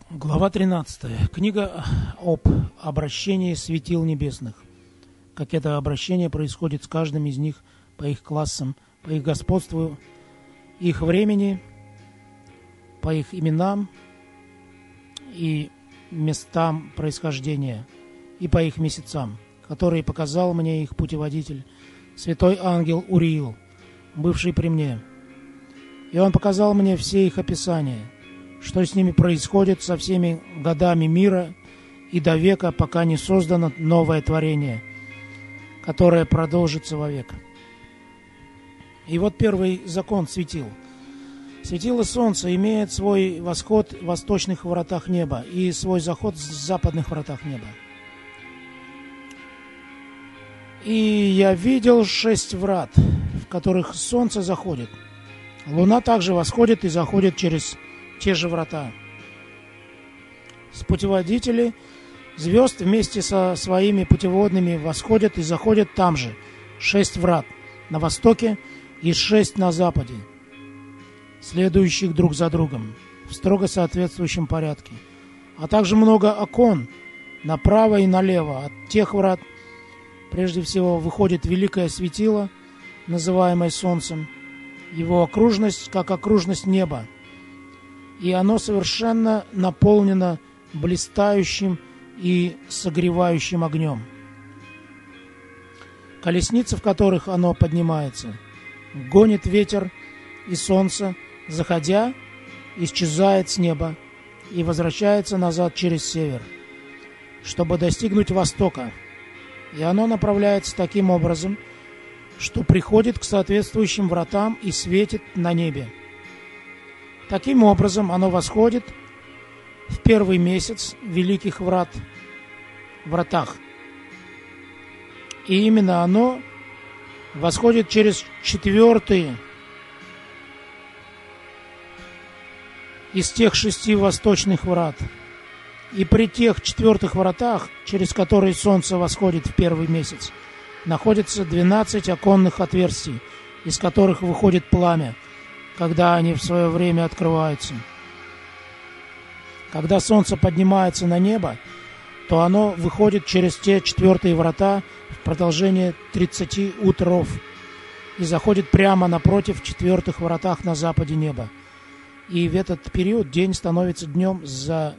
Глава 13. Книга об обращении светил небесных. Как это обращение происходит с каждым из них по их классам, по их господству, их времени, по их именам и местам происхождения, и по их месяцам, которые показал мне их путеводитель, святой ангел Уриил, бывший при мне. И он показал мне все их описания, что с ними происходит со всеми годами мира и до века, пока не создано новое творение, которое продолжится вовек. И вот первый закон светил. Светило солнце имеет свой восход в восточных вратах неба и свой заход в западных вратах неба. И я видел 6 врат, в которых солнце заходит. Луна также восходит и заходит через те же врата. С путеводителей звезд вместе со своими путеводными восходят и заходят там же. 6 врат на востоке и 6 на западе, следующих друг за другом в строго соответствующем порядке, а также много окон направо и налево от тех врат. Прежде всего выходит великое светило, называемое солнцем, его окружность как окружность неба, и оно совершенно наполнено блистающим и согревающим огнем. Колесницы, в которых оно поднимается, гонит ветер, и солнце, заходя, исчезает с неба и возвращается назад через север, чтобы достигнуть востока, и оно направляется таким образом, что приходит к соответствующим вратам и светит на небе. Таким образом, оно восходит в первый месяц великих вратах. И именно оно восходит через 4 из тех 6 восточных врат. И при тех 4 вратах, через которые солнце восходит в первый месяц, находится 12 оконных отверстий, из которых выходит пламя, когда они в свое время открываются. Когда солнце поднимается на небо, то оно выходит через те 4 врата в продолжение 30 утров и заходит прямо напротив 4 вратах на западе неба. И в этот период день становится день за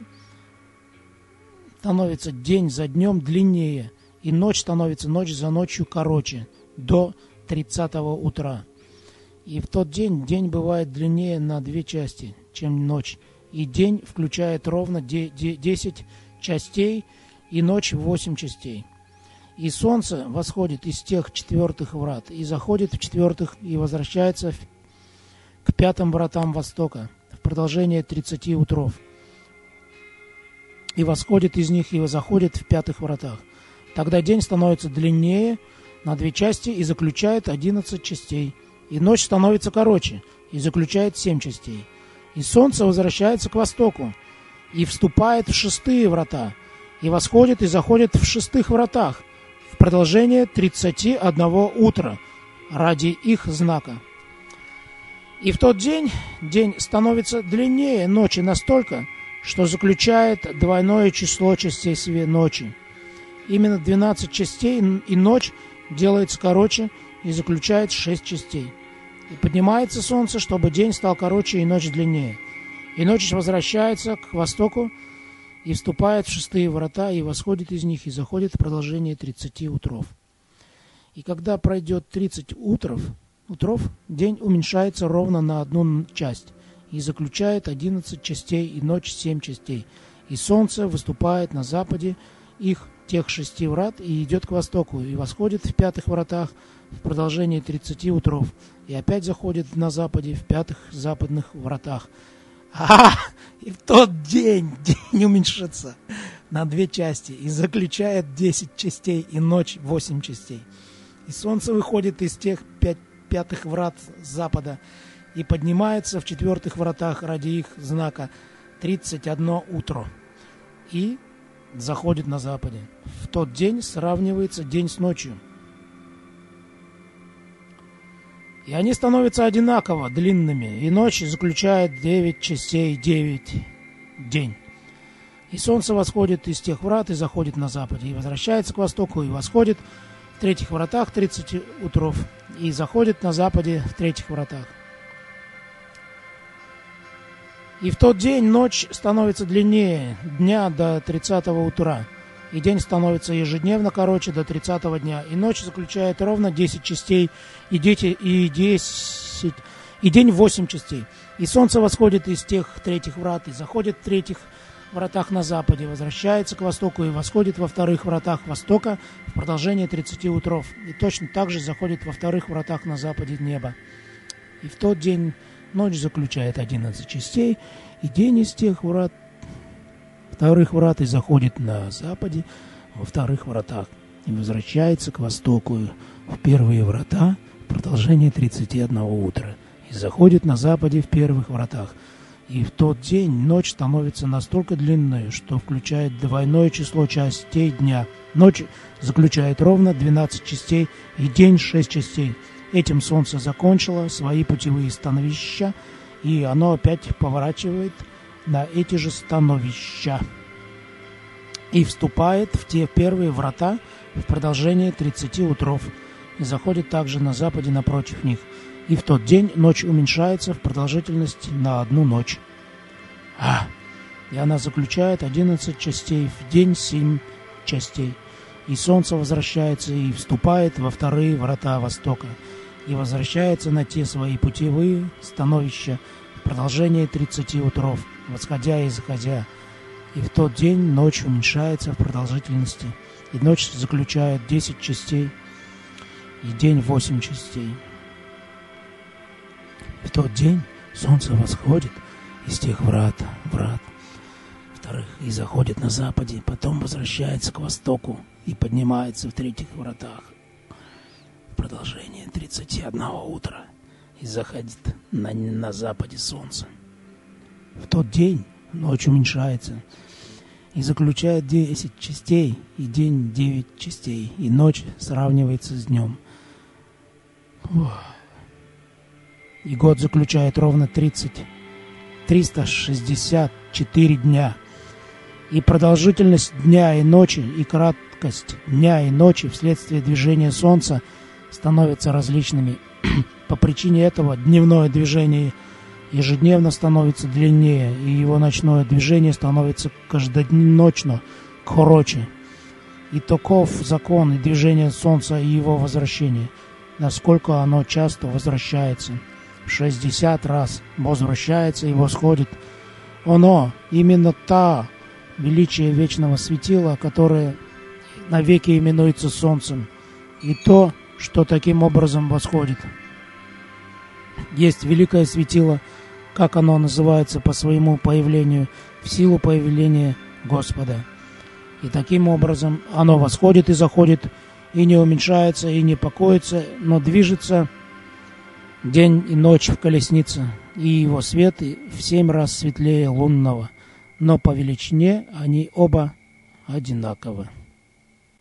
днем длиннее, и ночь становится ночь за ночью короче, до 30-го утра. И в тот день бывает длиннее на 2 части, чем ночь. И день включает ровно 10 частей, и ночь 8 частей. И солнце восходит из тех 4 врат, и заходит в 4 и возвращается к 5 вратам востока в продолжение 30 утров. И восходит из них и заходит в 5 вратах. Тогда день становится длиннее на 2 части и заключает 11 частей. И ночь становится короче и заключает 7 частей. И солнце возвращается к востоку и вступает в 6 врата, и восходит и заходит в 6 вратах в продолжение 31 утра ради их знака. И в тот день становится длиннее ночи настолько, что заключает двойное число частей ночи. Именно 12 частей, и ночь делается короче и заключает 6 частей. И поднимается солнце, чтобы день стал короче и ночь длиннее. И ночь возвращается к востоку и вступает в 6 врата, и восходит из них, и заходит в продолжение 30 утров. И когда пройдет 30 утров, день уменьшается ровно на 1 часть, и заключает 11 частей, и ночь 7 частей. И солнце выступает на западе тех 6 врат и идет к востоку, и восходит в 5 вратах в продолжении 30 утров, и опять заходит на западе в 5 западных вратах. И в тот день уменьшится на 2 части, и заключает 10 частей, и ночь 8 частей. И солнце выходит из тех 5 врат запада и поднимается в 4 вратах ради их знака 31 утро, и заходит на западе. В тот день сравнивается день с ночью. И они становятся одинаково длинными, и ночь заключает 9 частей, 9 день. И солнце восходит из тех врат и заходит на западе, и возвращается к востоку, и восходит в третьих вратах 30 утров, и заходит на западе в третьих вратах. И в тот день ночь становится длиннее дня до 30-го утра, и день становится ежедневно короче до 30-го дня, и ночь заключает ровно 10 частей, и день 8 частей. И солнце восходит из тех третьих врат, и заходит в третьих вратах на западе, возвращается к востоку, и восходит во вторых вратах востока в продолжение 30 утров, и точно так же заходит во вторых вратах на западе неба. И в тот день ночь заключает 11 частей, и день из тех вторых врат и заходит на западе во вторых вратах, и возвращается к востоку в первые врата в продолжение 31 утра, и заходит на западе в первых вратах. И в тот день ночь становится настолько длинной, что включает двойное число частей дня. Ночь заключает ровно 12 частей, и день 6 частей. Этим солнце закончило свои путевые становища, и оно опять поворачивает на эти же становища и вступает в те первые врата в продолжение 30 утров, и заходит также на западе напротив них. И в тот день ночь уменьшается в продолжительности на 1 ночь. И она заключает 11 частей, в день 7 частей. И солнце возвращается и вступает во вторые врата востока, и возвращается на те свои путевые становища в продолжение 30 утров, восходя и заходя. И в тот день ночь уменьшается в продолжительности, и ночь заключает 10 частей, и день 8 частей. В тот день солнце восходит из тех врат вторых и заходит на западе, потом возвращается к востоку и поднимается в третьих вратах в продолжение 31 утра, и заходит на западе солнце. В тот день ночь уменьшается и заключает 10 частей, и день 9 частей, и ночь сравнивается с днем. И год заключает ровно 364 дня. И продолжительность дня и ночи, и краткость дня и ночи вследствие движения солнца становятся различными. По причине этого дневное движение ежедневно становится длиннее, и его ночное движение становится каждодневно короче. И таков закон и движение солнца и его возвращение, насколько оно часто возвращается. 60 раз возвращается и восходит. Оно, именно та величие вечного светила, которое навеки именуется солнцем, и то, что таким образом восходит. Есть великое светило, как оно называется по своему появлению, в силу появления Господа. И таким образом оно восходит и заходит, и не уменьшается, и не покоится, но движется день и ночь в колеснице, и его свет в 7 раз светлее лунного, но по величине они оба одинаковы.